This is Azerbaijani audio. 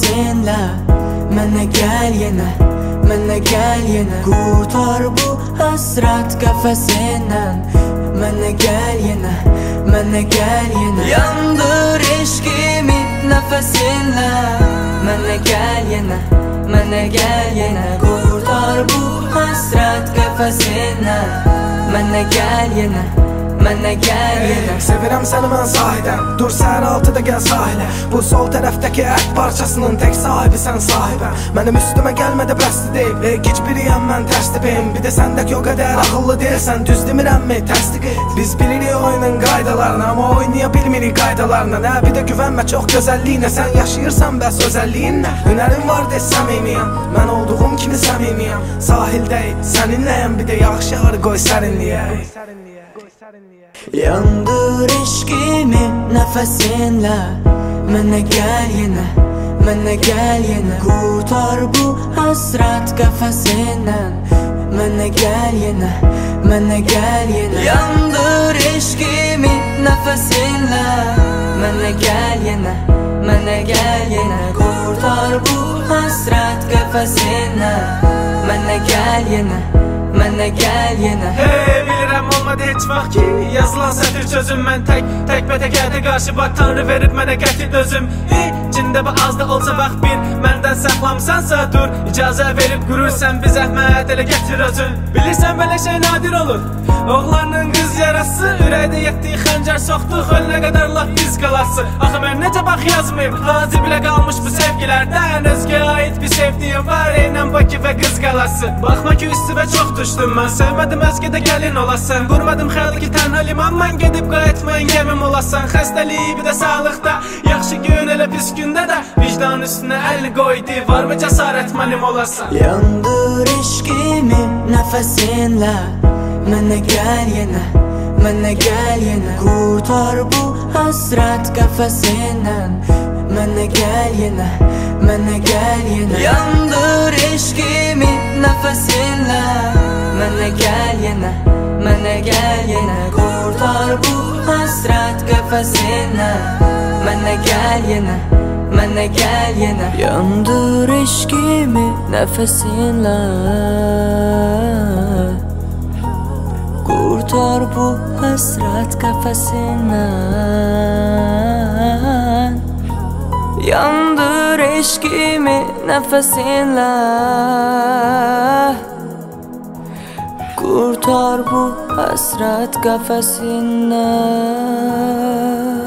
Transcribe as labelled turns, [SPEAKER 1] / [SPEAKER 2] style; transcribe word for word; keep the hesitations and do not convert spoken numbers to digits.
[SPEAKER 1] nəfəsinlə mənə gəl yenə, mənə gəl yenə. Qurtar bu həsrət qəfəsindən mənə gəl yenə, mənə gəl yenə. Yandır eşqimi nəfəsinlə mənə gəl yenə, mənə gəl yenə. Qurtar bu həsrət qəfəsindən mənə gəl yenə, mənə gəl yenə.
[SPEAKER 2] Sevirəm səni mən sahiden, dur səhər altıda gəl sahilə. Bu sol tərəfdəki ət parçasının tək sahibi sən sahibəm. Mənim üstümə gəlmədə bəsli deyib, e, gic biriyəm mən tərs tipim. Bir də səndəki o qədər axıllı deyilsən, düz demirəmmi təsdiq et. Biz bilirik oyunun qaydalarını, amma oynaya bilmirik qaydalarına. Nə bir də güvənmə çox gözəlliyinə, sən yaşayırsan bəs özəlliyinlə. Hünərin var de səmimiyəm, mən olduğum kimi səmimiyəm. Sahildəyik, səninləyəm, bir də yaxşı arı qoy sərinliyə.
[SPEAKER 1] Yandır eşqimi nəfəsinlə mənə gəl yenə, mənə gəl yenə. Qurtar bu həsrət qəfəsindən mənə gəl yenə, mənə gəl yenə. Yandır eşqimi nəfəsinlə mənə gəl yenə, mənə gəl yenə. Qurtar bu həsrət qəfəsindən mənə gəl yenə, mənə gəl yenə.
[SPEAKER 3] Hey, bilirəm olmadı heç vaxt ki yazılan sətir sözüm. Mən tək, tək və tək həyata qarşı bax, Tanrı verib mənə qəti dözüm. İçində bu az da olsa vaxt bir məndən saxlamsansa dur, icazə verib qurursan bir zəhmət elə gətir özün. Bilirsən belə şey nadir olur, oğlanın qız yarası, ürəkdə yetdiyi xəncər soxduq, ölünə qədər laf biz qalası. Axı mən necə bax yazmayıb, hazi bilə qalmış bu sevgilərdən. Özgə aid bir sevdiyim var, eynən Bakı və qız qalası. Baxma ki üstüvə çox düşdüm mən, sevmədim özgədə gəlin olasan. Qurmadım xəyal ki tənha liman, mən gedib qayıtmayan gəmim olasan. Xəstəliyi bir də sağlıqda, yaxşı gün elə pis gündə də vicdan üstünə əlini qoydu, var mı cəsarət mənim olasan.
[SPEAKER 1] Yandır eşqimi nəfəsinlə mənə gəl yenə, mənə gəl yenə. Qurtar bu həsrət qəfəsindən mənə gəl yenə, mənə gəl yenə. Yandır eşqimi nəfəsinlə mənə gəl yenə, mənə gəl yenə. Qurtar bu həsrət qəfəsindən mənə gəl yenə, mənə gəl yenə. Yandır eşqimi nəfəsinlə qurtar bu həsrət qəfəsindən. Yandır eşqimi nəfəsinlə qurtar bu həsrət qəfəsindən.